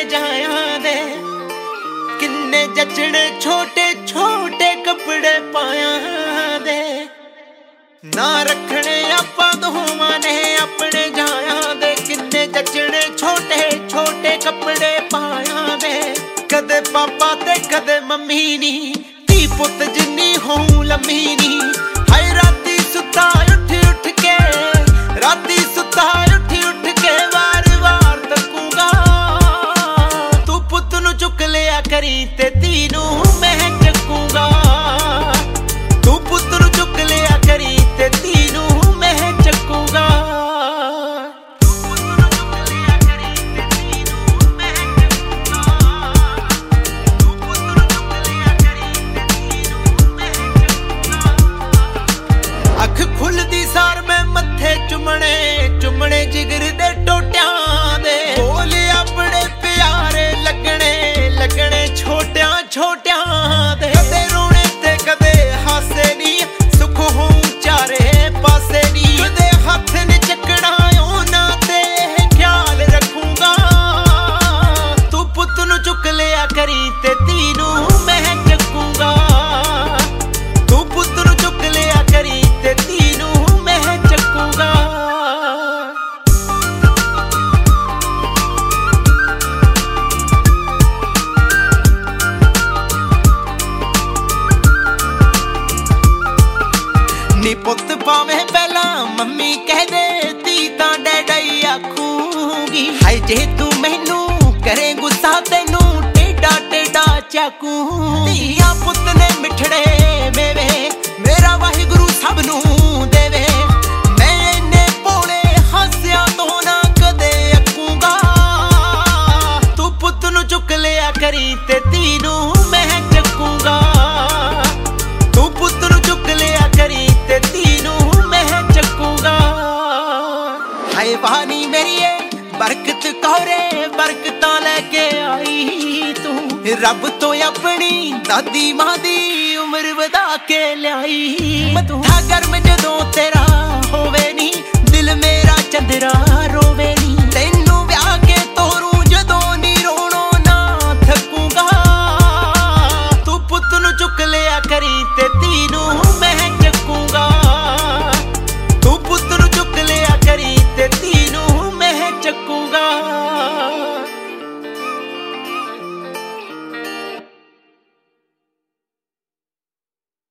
जायां दे किन्ने जचने छोटे छोटे कपड़े पायां दे ना रखने आपां दोवां ने अपने जायां दे किन्ने जचने छोटे छोटे कपड़े पायां दे कदे पापा ते कदे मम्मी नी धी पुत जिन्नी होऊं लम्मी नी हाय राती सुता उठ उठ के राती सुता उठ उठ के वार वार तकूंगा तू पुत नू चुक लिया करी ते धी नू मैं चकूंगा तू पुत नू चुक लिया करी ते धी नू मैं चकूंगा अख खुलदी सार मैं मत्थे चुमने चुमने जिगर दे टोटियां दे बोल अपने प्यारे लगने लगने छोटियां छोटियां दे कदे रोने ते कदे हासे नी सुख होऊं चारे पासे नी कदे हथ नी चकना ओना ते ख्याल रखूंगा तू पुत नू चुक लिया करी ते धी नू मैं चकूंगा तू पुत नू चुक लिया करी ते धी नू मैं चकूंगा नी पुत पावे पहला मम्मी कह दे धी तां डैडा ही आखूंगी हाय जे तू मैनू करे गुस्सा तैनू टेढ़ा टेढ़ा चाकूंगी धीया पुत ने मिठड़े मेवे मेरा वाहिगुरु सब नू देवे मैं इन्ने भोले हासिया तो ना कदे अकूंगा तू पुत नू चुक लिया करी ते धी नू मैं चकूंगा तू पुत नू चुक लिया करी ते धी नू मैं चकूंगा हाय वानी मेरीए बरकत कौरे बरकतां लेके आई तू रब तो अपनी दादी मां दी उम्र वधा के ल्याई मथा गर्म जदों तेरा होवे नी दिल मेरा चंदरा रोवे नी